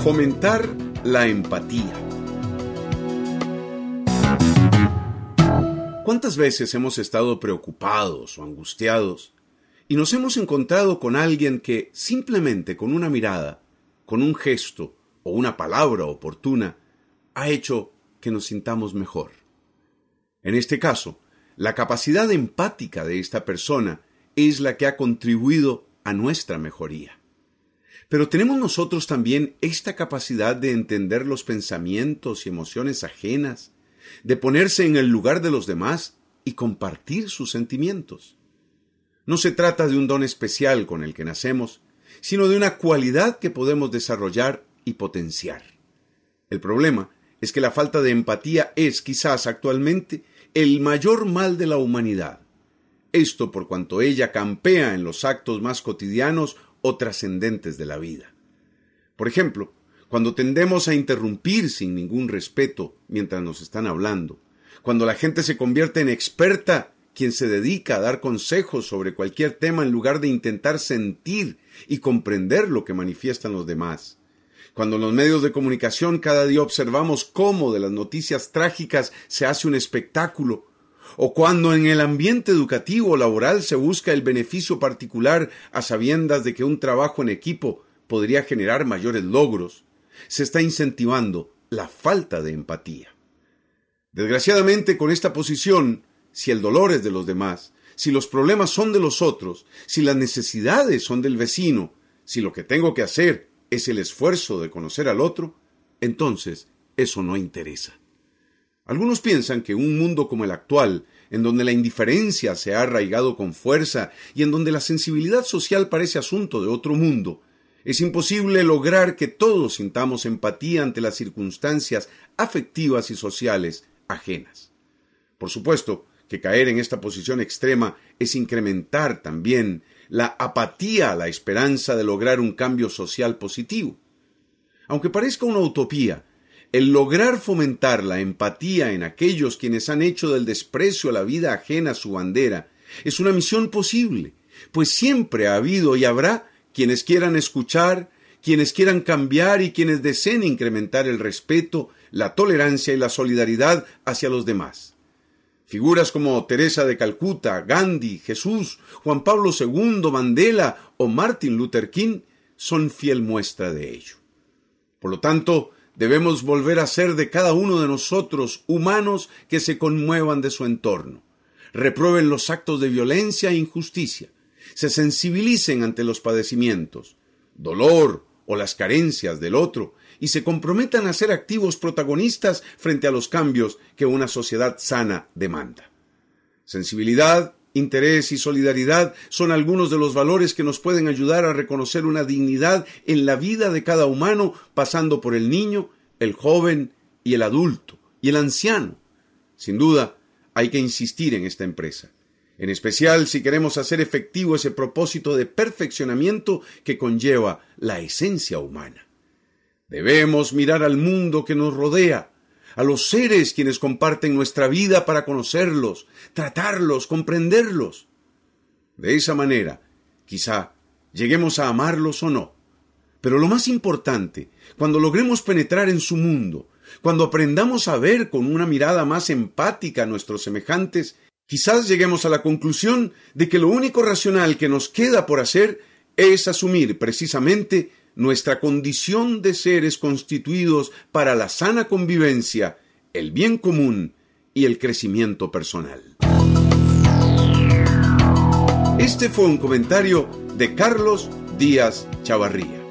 Fomentar la empatía. ¿Cuántas veces hemos estado preocupados o angustiados y nos hemos encontrado con alguien que simplemente con una mirada, con un gesto o una palabra oportuna ha hecho que nos sintamos mejor? En este caso, la capacidad empática de esta persona es la que ha contribuido a nuestra mejoría. Pero tenemos nosotros también esta capacidad de entender los pensamientos y emociones ajenas, de ponerse en el lugar de los demás y compartir sus sentimientos. No se trata de un don especial con el que nacemos, sino de una cualidad que podemos desarrollar y potenciar. El problema es que la falta de empatía es, quizás actualmente, el mayor mal de la humanidad. Esto por cuanto ella campea en los actos más cotidianos o trascendentes de la vida. Por ejemplo, cuando tendemos a interrumpir sin ningún respeto mientras nos están hablando, cuando la gente se convierte en experta, quien se dedica a dar consejos sobre cualquier tema en lugar de intentar sentir y comprender lo que manifiestan los demás, cuando en los medios de comunicación cada día observamos cómo de las noticias trágicas se hace un espectáculo, o cuando en el ambiente educativo o laboral se busca el beneficio particular a sabiendas de que un trabajo en equipo podría generar mayores logros, se está incentivando la falta de empatía. Desgraciadamente, con esta posición, si el dolor es de los demás, si los problemas son de los otros, si las necesidades son del vecino, si lo que tengo que hacer es el esfuerzo de conocer al otro, entonces eso no interesa. Algunos piensan que un mundo como el actual, en donde la indiferencia se ha arraigado con fuerza y en donde la sensibilidad social parece asunto de otro mundo, es imposible lograr que todos sintamos empatía ante las circunstancias afectivas y sociales ajenas. Por supuesto que caer en esta posición extrema es incrementar también la apatía a la esperanza de lograr un cambio social positivo. Aunque parezca una utopía, el lograr fomentar la empatía en aquellos quienes han hecho del desprecio a la vida ajena su bandera es una misión posible, pues siempre ha habido y habrá quienes quieran escuchar, quienes quieran cambiar y quienes deseen incrementar el respeto, la tolerancia y la solidaridad hacia los demás. Figuras como Teresa de Calcuta, Gandhi, Jesús, Juan Pablo II, Mandela o Martin Luther King son fiel muestra de ello. Por lo tanto, debemos volver a ser de cada uno de nosotros humanos que se conmuevan de su entorno, reprueben los actos de violencia e injusticia, se sensibilicen ante los padecimientos, dolor o las carencias del otro y se comprometan a ser activos protagonistas frente a los cambios que una sociedad sana demanda. Sensibilidad, interés y solidaridad son algunos de los valores que nos pueden ayudar a reconocer una dignidad en la vida de cada humano, pasando por el niño, el joven y el adulto y el anciano. Sin duda, hay que insistir en esta empresa, en especial si queremos hacer efectivo ese propósito de perfeccionamiento que conlleva la esencia humana. Debemos mirar al mundo que nos rodea, a los seres quienes comparten nuestra vida para conocerlos, tratarlos, comprenderlos. De esa manera, quizá lleguemos a amarlos o no. Pero lo más importante, cuando logremos penetrar en su mundo, cuando aprendamos a ver con una mirada más empática a nuestros semejantes, quizás lleguemos a la conclusión de que lo único racional que nos queda por hacer es asumir precisamente nuestra condición de seres constituidos para la sana convivencia, el bien común y el crecimiento personal. Este fue un comentario de Carlos Díaz Chavarría.